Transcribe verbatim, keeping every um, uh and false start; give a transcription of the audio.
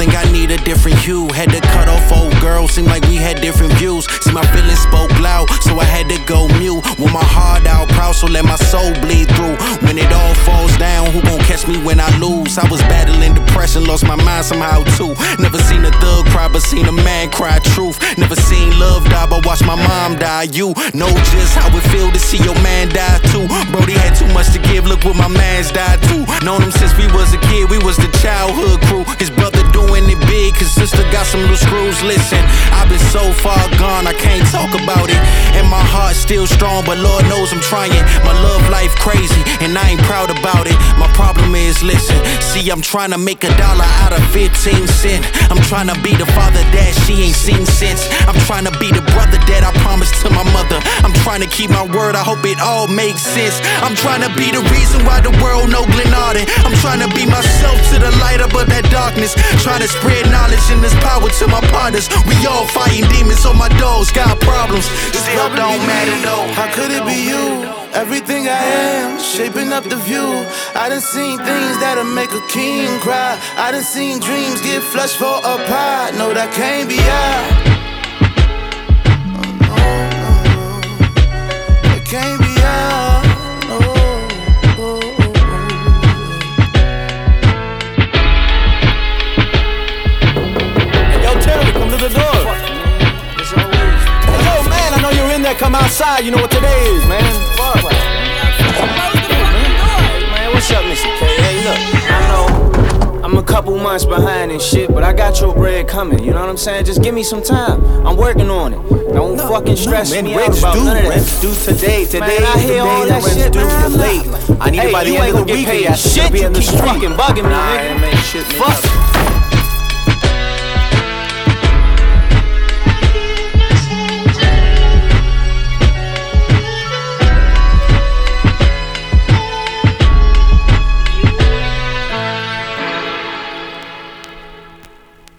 think I need a different hue. Had to cut off old girls, seemed like we had different views. See, my feelings spoke loud, so I had to go mute. With my heart out proud, so let my soul bleed through. When it all falls down, who gon' catch me when I lose? I was battling depression, lost my mind somehow too. Never seen a thug cry, but seen a man cry truth. Never seen love die, but watched my mom die. You know just how it feel to see your man die too. Brody had too much to give, look what my man's died too. Known him since we was a kid, we was the childhood crew. His brother doing it big, his sister got some little screws. Listen, I've been so far gone, I can't talk about it. And my heart's still strong, but Lord knows I'm trying. My love life crazy, and I ain't proud about it. My problem is, listen, see, I'm trying to make a dollar out of fifteen cents. I'm trying to be the father that she ain't seen since. I'm trying to be the brother that I promised to my mother. I'm trying to keep my word, I hope it all makes sense. I'm trying to be the reason why the world know Glenn Arden. I'm trying to be myself to the light above that darkness. Trying to spread knowledge and this power to my partners. We all fighting demons, so my dogs got problems. Still don't matter though. How could it be you? Everything I am, shaping up the view. I done seen things that'll make a king cry. I done seen dreams get flushed for a pie. No, that can't be I. Oh, no, no, no. That can't be I. No. Oh, oh, oh. Hey, yo, Terry, come to the door. Hey, yo, man, I know you're in there. Come outside. You know what today is, man. Fuck. Man, what's up, Mister K? Hey, look, I know I'm a couple months behind and shit, but I got your bread coming. You know what I'm saying? Just give me some time. I'm working on it. Don't no, fucking stress no, man, me out about due, none of that. Rent's due today. Today man, I hear all that shit, due man. late. I need hey, it by the you end ain't of the gonna week. get paid shit. You be in the street fucking bugging me, nah, nigga. man, shit, Fuck.